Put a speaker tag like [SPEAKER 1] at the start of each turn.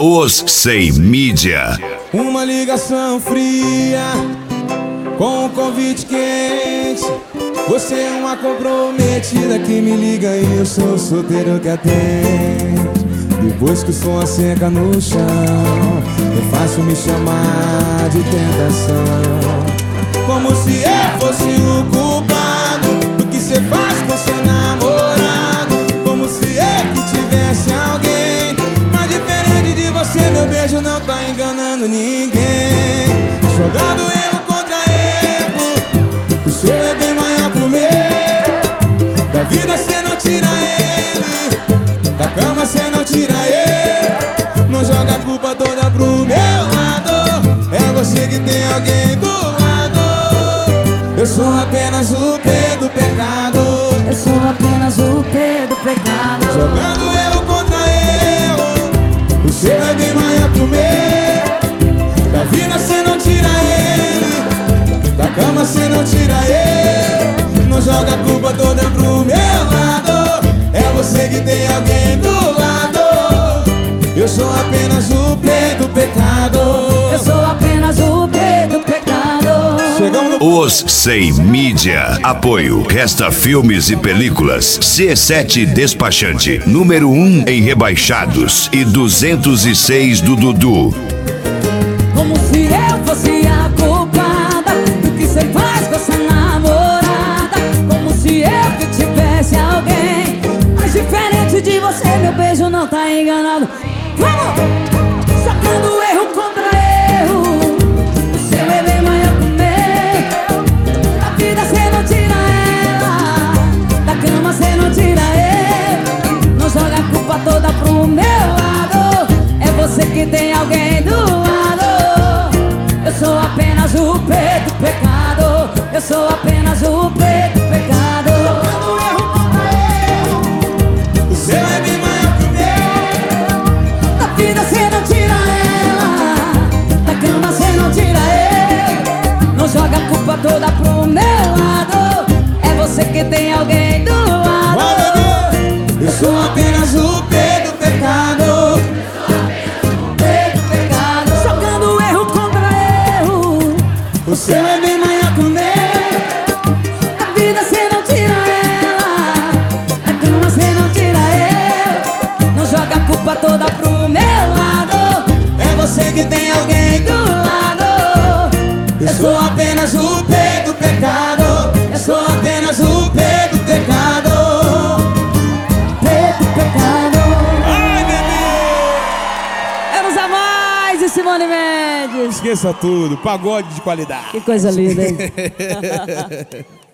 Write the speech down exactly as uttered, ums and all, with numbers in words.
[SPEAKER 1] Os Sem Mídia.
[SPEAKER 2] Uma ligação fria com um convite quente. Você é uma comprometida que me liga e eu sou o solteiro que atende. Depois que o som seca no chão, é fácil me chamar de tentação. Como se eu fosse o culpado do que cê faz com seu namorado. Como se eu que tivesse alguém. Mas diferente de você, meu beijo não tá enganando ninguém. Jogando erro contra erro, o seu é bem maior que o meu. Da vida cê não tira ele, da cama cê não tira ele. Não joga a culpa toda pro meu lado. É você que tem alguém do lado. Eu sou apenas o P do pecado.
[SPEAKER 3] Eu sou apenas o P do pecado.
[SPEAKER 2] Jogando erro contra erro, o seu é bem maior que o meu. Da vida cê não tira ele, da cama cê não tira ele. Não joga a culpa toda pro meu lado. É você que tem alguém do lado. Eu sou apenas o P do pecado.
[SPEAKER 3] Eu sou apenas o P do pecado.
[SPEAKER 1] Os Sem Mídia. Apoio Resta Filmes e Películas. C sete Despachante. Número um em rebaixados. E duzentos e seis do Dudu.
[SPEAKER 3] Como se eu fosse a culpada do que cê faz com essa namorada. Como se eu que tivesse alguém. Mas diferente de você, meu beijo não tá enganado. Vamos! Sacando erro contra erro, o seu é bem maior que o meu. Da vida cê não tira ela, da cama cê não tira ele. Não joga a culpa toda pro meu lado. É você que tem alguém do lado. Eu sou apenas o P do pecado. Eu sou apenas o P do pecado.
[SPEAKER 2] Jogando erro contra erro, o seu é bem maior que o meu.
[SPEAKER 3] Da vida cê não tira ela, da cama cê não tira ele. Não joga a culpa toda pro meu lado. É você que tem alguém do lado.
[SPEAKER 2] Eu sou apenas o P do pecado.
[SPEAKER 3] P do pecado. Jogando erro contra erro,
[SPEAKER 2] O seu é bem maior que o meu.
[SPEAKER 3] da vida cê não tira ela, da cama cê não tira ele. Não joga a culpa toda pro meu lado.
[SPEAKER 2] É você que tem alguém do lado. Eu sou apenas o P do pecado. Eu sou apenas o P do pecado.
[SPEAKER 3] P do pecado.
[SPEAKER 2] Ai, bebê!
[SPEAKER 3] Vamos a mais e Simone Mendes.
[SPEAKER 2] Esqueça tudo, pagode de qualidade.
[SPEAKER 3] Que coisa linda, hein?